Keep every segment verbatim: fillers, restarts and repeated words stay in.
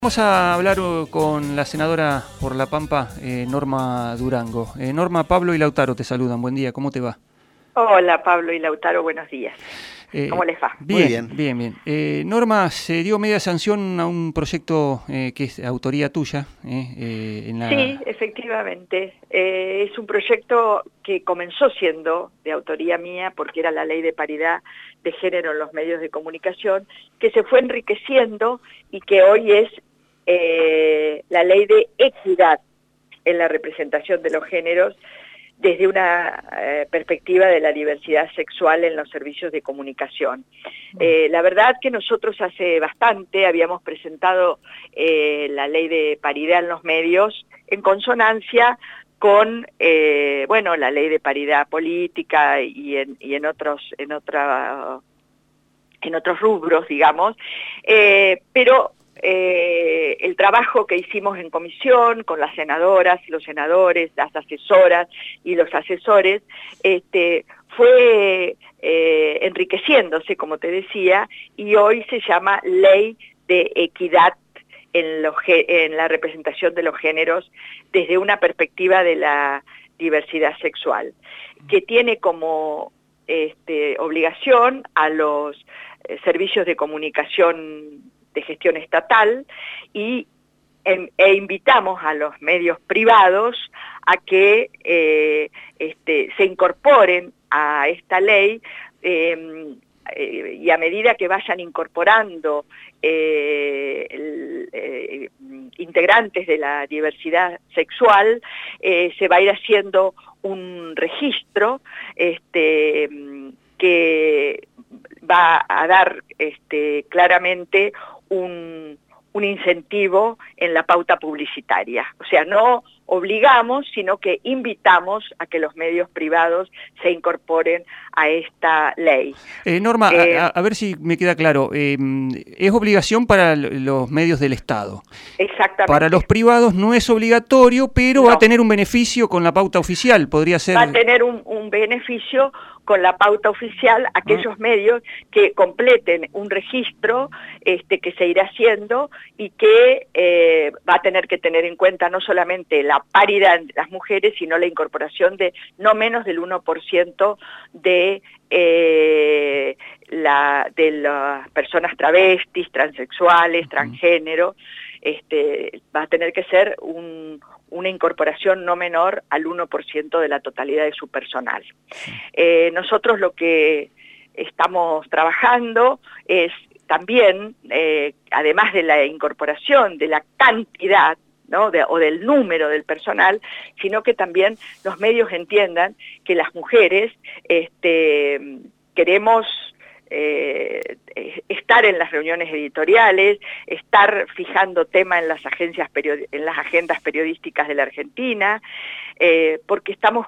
Vamos a hablar uh, con la senadora por La Pampa, eh, Norma Durango. Eh, Norma, Pablo y Lautaro te saludan. Buen día, ¿cómo te va? Hola Pablo y Lautaro, buenos días. Eh, ¿Cómo les va? Bien, Muy bien. bien, bien. Eh, Norma, se dio media sanción a un proyecto eh, que es autoría tuya. Eh, eh, en la... Sí, efectivamente. Eh, es un proyecto que comenzó siendo de autoría mía porque era la ley de paridad de género en los medios de comunicación, que se fue enriqueciendo y que hoy es eh, la ley de equidad en la representación de los géneros desde una eh, perspectiva de la diversidad sexual en los servicios de comunicación. Eh, la verdad que nosotros hace bastante habíamos presentado eh, la ley de paridad en los medios en consonancia con eh, bueno, la ley de paridad política y en, y en otros en otra, en otros rubros, digamos, eh, pero Eh, el trabajo que hicimos en comisión con las senadoras, los senadores, las asesoras y los asesores, este, fue eh, enriqueciéndose, como te decía, y hoy se llama Ley de Equidad en, los, en la representación de los géneros desde una perspectiva de la diversidad sexual, que tiene como este, obligación a los eh, servicios de comunicación de gestión estatal y e, e invitamos a los medios privados a que eh, este, se incorporen a esta ley eh, eh, y a medida que vayan incorporando eh, el, eh, integrantes de la diversidad sexual, eh, se va a ir haciendo un registro este, que va a dar este, claramente un, un incentivo en la pauta publicitaria. O sea, no obligamos, sino que invitamos a que los medios privados se incorporen a esta ley. Eh, Norma, eh, a, a ver si me queda claro. Eh, es obligación para los medios del Estado. Exactamente. Para los privados no es obligatorio, pero no. va a tener un beneficio con la pauta oficial. Podría ser... Va a tener un, un beneficio con la pauta oficial aquellos ah. medios que completen un registro este, que se irá haciendo y que eh, va a tener que tener en cuenta no solamente la paridad de las mujeres, sino la incorporación de no menos del uno por ciento de, eh, la, de las personas travestis, transexuales, transgénero. Este, va a tener que ser un, una incorporación no menor al uno por ciento de la totalidad de su personal. Eh, nosotros lo que estamos trabajando es también, eh, además de la incorporación de la cantidad, ¿no? de, o del número del personal, sino que también los medios entiendan que las mujeres este, queremos Eh, estar en las reuniones editoriales, estar fijando tema en las agencias en las agendas periodísticas de la Argentina, eh, porque estamos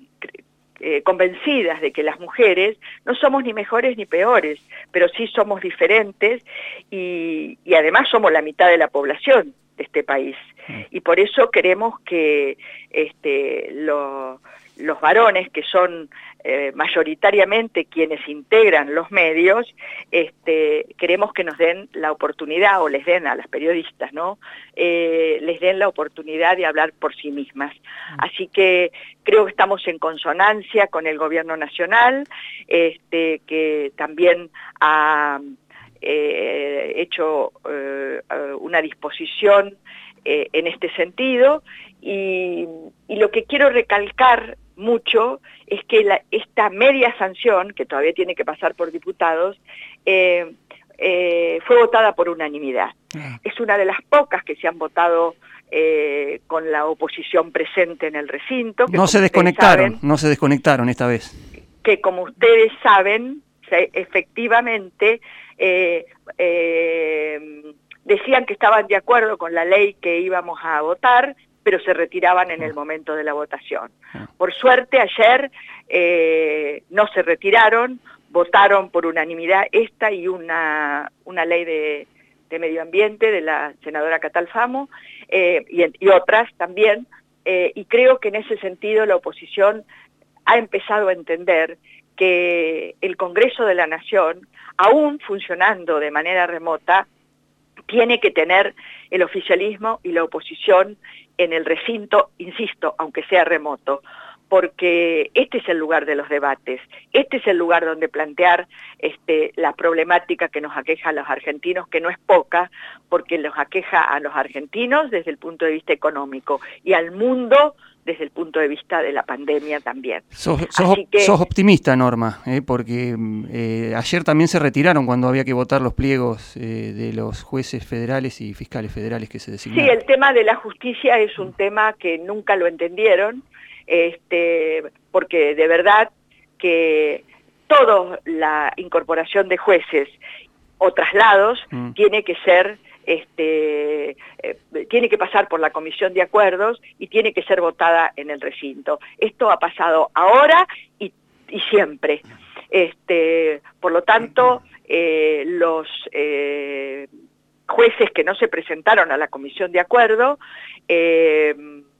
eh, convencidas de que las mujeres no somos ni mejores ni peores, pero sí somos diferentes y, y además somos la mitad de la población de este país. Y por eso queremos que este, lo, los varones, que son eh, mayoritariamente quienes integran los medios, este, queremos que nos den la oportunidad, o les den a las periodistas, ¿no? Eh, les den la oportunidad de hablar por sí mismas. Así que creo que estamos en consonancia con el gobierno nacional, este, que también ha eh, hecho eh, una disposición eh, en este sentido, y, y lo que quiero recalcar mucho es que la, esta media sanción, que todavía tiene que pasar por diputados, eh, eh, fue votada por unanimidad. Ah. Es una de las pocas que se han votado eh, con la oposición presente en el recinto. Que no se desconectaron, saben, no se desconectaron esta vez. Que como ustedes saben, se, efectivamente, eh, eh, decían que estaban de acuerdo con la ley que íbamos a votar, pero se retiraban en el momento de la votación. Por suerte, ayer eh, no se retiraron, votaron por unanimidad esta y una, una ley de, de medio ambiente de la senadora Catalfamo, eh, y, y otras también, eh, y creo que en ese sentido la oposición ha empezado a entender que el Congreso de la Nación, aún funcionando de manera remota, tiene que tener el oficialismo y la oposición en el recinto, insisto, aunque sea remoto, porque este es el lugar de los debates, este es el lugar donde plantear este, la problemática que nos aqueja a los argentinos, que no es poca, porque nos aqueja a los argentinos desde el punto de vista económico y al mundo desde el punto de vista de la pandemia también. Sos, sos, que, sos optimista, Norma, eh, porque eh, ayer también se retiraron cuando había que votar los pliegos eh, de los jueces federales y fiscales federales que se designaron. Sí, el tema de la justicia es un tema que nunca lo entendieron, este, porque de verdad que toda la incorporación de jueces o traslados mm. tiene que ser, este, eh, tiene que pasar por la comisión de acuerdos y tiene que ser votada en el recinto. Esto ha pasado ahora y, y siempre. Este, por lo tanto, eh, los eh, jueces que no se presentaron a la comisión de acuerdo, eh,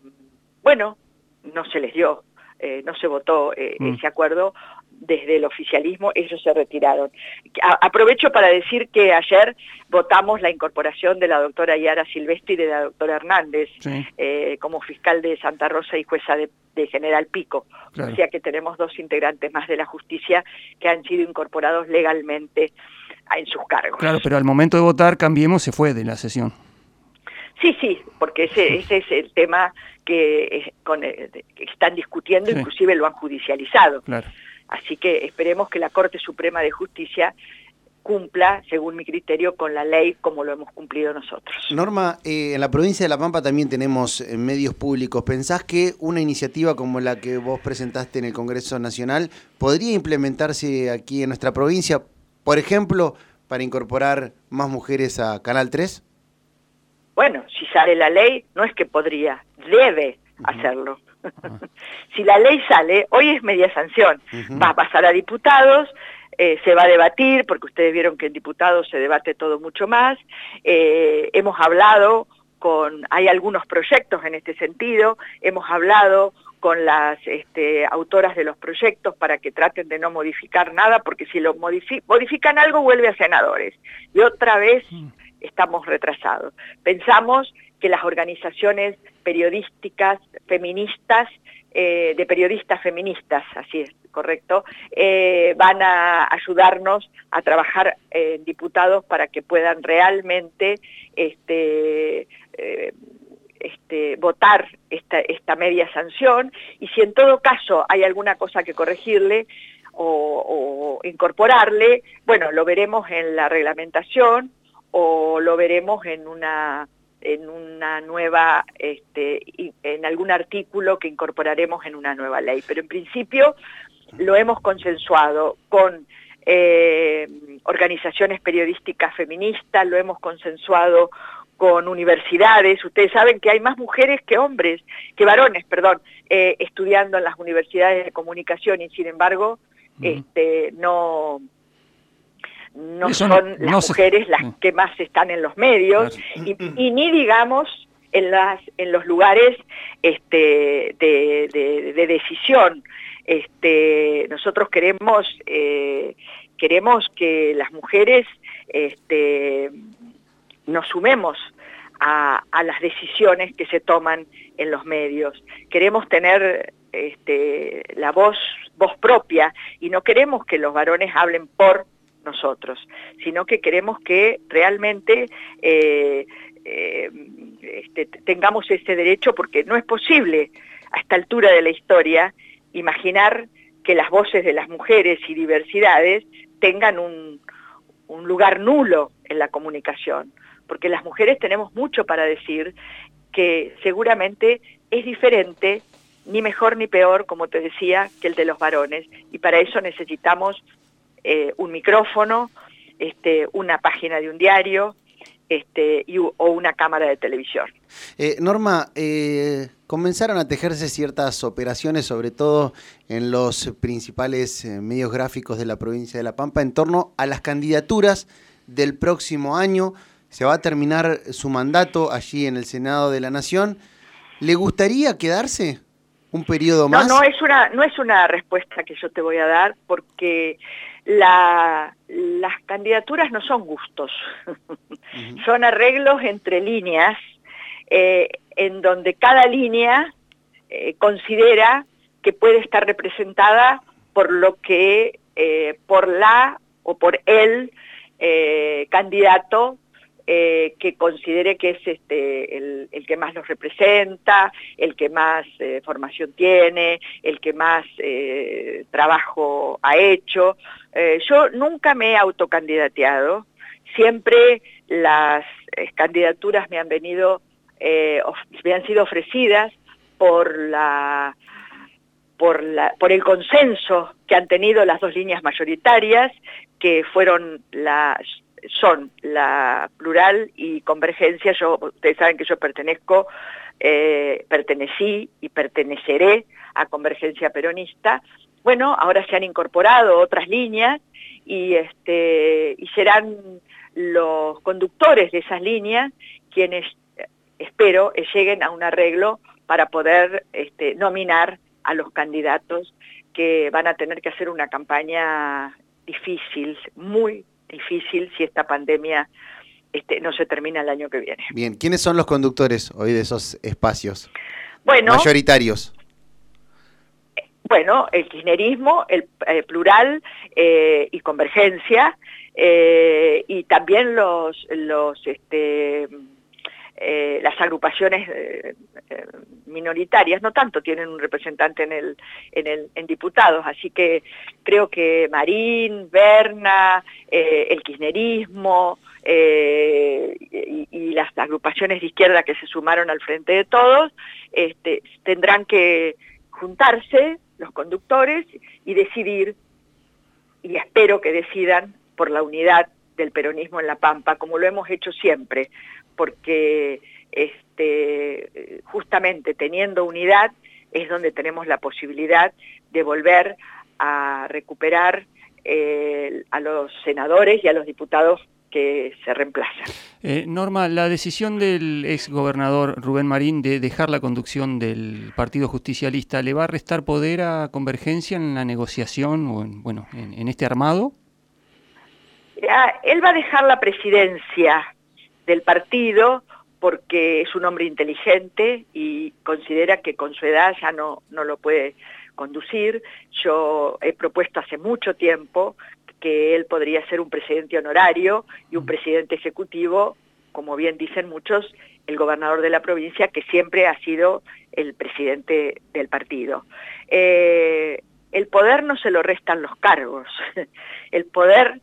bueno, no se les dio, eh, no se votó eh, mm. ese acuerdo desde el oficialismo, ellos se retiraron. A aprovecho para decir que ayer votamos la incorporación de la doctora Yara Silvestri y de la doctora Hernández sí. eh, como fiscal de Santa Rosa y jueza de, de General Pico. Claro. O sea que tenemos dos integrantes más de la justicia que han sido incorporados legalmente en sus cargos. Claro, pero al momento de votar Cambiemos se fue de la sesión. Sí, sí, porque ese, ese es el tema que, con el, que están discutiendo, sí. inclusive lo han judicializado. Claro. Así que esperemos que la Corte Suprema de Justicia cumpla, según mi criterio, con la ley como lo hemos cumplido nosotros. Norma, eh, en la provincia de La Pampa también tenemos eh, medios públicos. ¿Pensás que una iniciativa como la que vos presentaste en el Congreso Nacional podría implementarse aquí en nuestra provincia, por ejemplo, para incorporar más mujeres a Canal tres? Bueno, si sale la ley, no es que podría, debe uh-huh. hacerlo. Uh-huh. Si la ley sale, hoy es media sanción, uh-huh. va a pasar a diputados, eh, se va a debatir, porque ustedes vieron que en diputados se debate todo mucho más, eh, hemos hablado con, hay algunos proyectos en este sentido, hemos hablado con las este, autoras de los proyectos para que traten de no modificar nada, porque si lo modifi- modifican algo vuelve a senadores, y otra vez estamos retrasados. Pensamos que las organizaciones periodísticas, feministas, eh, de periodistas feministas, así es, correcto, eh, van a ayudarnos a trabajar en eh, diputados para que puedan realmente este, eh, este, votar esta, esta media sanción, y si en todo caso hay alguna cosa que corregirle o, o incorporarle, bueno, lo veremos en la reglamentación o lo veremos en una en una nueva, este, en algún artículo que incorporaremos en una nueva ley. Pero en principio lo hemos consensuado con eh, organizaciones periodísticas feministas, lo hemos consensuado con universidades. Ustedes saben que hay más mujeres que hombres, que varones, perdón, eh, estudiando en las universidades de comunicación, y sin embargo, uh-huh. este, no... no Eso son no, las no mujeres se... las que más están en los medios, claro. y, y ni digamos en las en los lugares este, de, de, de decisión. Este, nosotros queremos eh, queremos que las mujeres este, nos sumemos a, a las decisiones que se toman en los medios. Queremos tener este, la voz voz propia, y no queremos que los varones hablen por nosotros, sino que queremos que realmente eh, eh, este, tengamos ese derecho, porque no es posible a esta altura de la historia imaginar que las voces de las mujeres y diversidades tengan un, un lugar nulo en la comunicación, porque las mujeres tenemos mucho para decir que seguramente es diferente, ni mejor ni peor, como te decía, que el de los varones, y para eso necesitamos Eh, un micrófono, este, una página de un diario este, y, o una cámara de televisión. Eh, Norma, eh, comenzaron a tejerse ciertas operaciones, sobre todo en los principales eh, medios gráficos de la provincia de La Pampa, en torno a las candidaturas del próximo año. Se va a terminar su mandato allí en el Senado de la Nación. ¿Le gustaría quedarse un periodo más? No, no es una, no es una respuesta que yo te voy a dar, porque la, las candidaturas no son gustos, uh-huh. Son arreglos entre líneas, eh, en donde cada línea eh, considera que puede estar representada por lo que, eh, por la o por el eh, candidato eh, que considere que es este, el, el que más los representa, el que más eh, formación tiene, el que más eh, trabajo ha hecho. Eh, yo nunca me he autocandidateado, siempre las eh, candidaturas me han venido, eh, me han sido ofrecidas por la... Por, la, por el consenso que han tenido las dos líneas mayoritarias, que fueron las, son la Plural y Convergencia. Yo, ustedes saben que yo pertenezco, eh, pertenecí y perteneceré a Convergencia Peronista. Bueno, ahora se han incorporado otras líneas y, este, y serán los conductores de esas líneas quienes, espero, lleguen a un arreglo para poder este, nominar a los candidatos que van a tener que hacer una campaña difícil, muy difícil, si esta pandemia este, no se termina el año que viene. Bien, ¿quiénes son los conductores hoy de esos espacios bueno, mayoritarios? Bueno, el kirchnerismo, el eh, Plural eh, y Convergencia, eh, y también los... los este, Eh, las agrupaciones eh, eh, minoritarias no tanto tienen un representante en el, en el en diputados, así que creo que Marín, Berna, eh, el kirchnerismo eh, y, y las agrupaciones de izquierda que se sumaron al Frente de Todos este, tendrán que juntarse los conductores y decidir, y espero que decidan por la unidad del peronismo en La Pampa, como lo hemos hecho siempre, porque este, justamente teniendo unidad es donde tenemos la posibilidad de volver a recuperar eh, a los senadores y a los diputados que se reemplazan. Eh, Norma, la decisión del exgobernador Rubén Marín de dejar la conducción del Partido Justicialista, ¿le va a restar poder a Convergencia en la negociación o en, bueno, en, en este armado? Ya, él va a dejar la presidencia del partido porque es un hombre inteligente y considera que con su edad ya no, no lo puede conducir. Yo he propuesto hace mucho tiempo que él podría ser un presidente honorario y un presidente ejecutivo, como bien dicen muchos, el gobernador de la provincia, que siempre ha sido el presidente del partido. Eh, el poder no se lo restan los cargos, el poder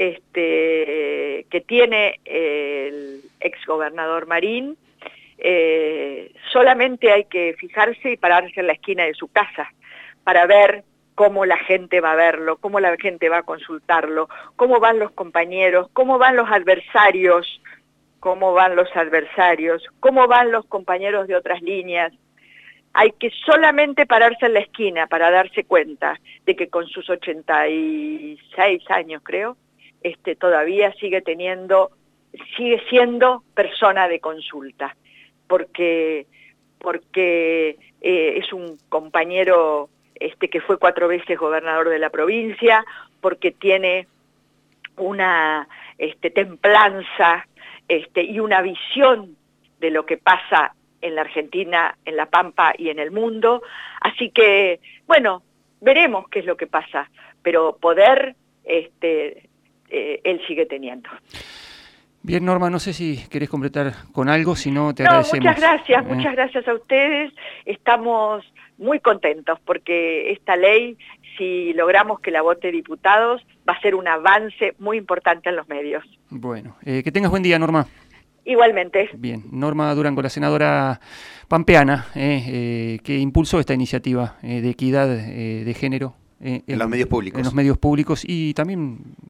este, que tiene el exgobernador Marín, eh, solamente hay que fijarse y pararse en la esquina de su casa para ver cómo la gente va a verlo, cómo la gente va a consultarlo, cómo van los compañeros, cómo van los adversarios, cómo van los adversarios, cómo van los compañeros de otras líneas. Hay que solamente pararse en la esquina para darse cuenta de que con sus ochenta y seis años, creo, este, todavía sigue teniendo, sigue siendo persona de consulta, porque, porque eh, es un compañero este, que fue cuatro veces gobernador de la provincia, porque tiene una este, templanza este, y una visión de lo que pasa en la Argentina, en La Pampa y en el mundo. Así que, bueno, veremos qué es lo que pasa, pero poder este, eh, él sigue teniendo. Bien, Norma, no sé si querés completar con algo, si no te no, agradecemos. Muchas gracias, eh. muchas gracias a ustedes. Estamos muy contentos porque esta ley, si logramos que la vote diputados, va a ser un avance muy importante en los medios. Bueno, eh, que tengas buen día, Norma. Igualmente. Bien, Norma Durango, la senadora pampeana, eh, eh, que impulsó esta iniciativa eh, de equidad eh, de género. Eh, en, en los medios públicos. En los medios públicos y también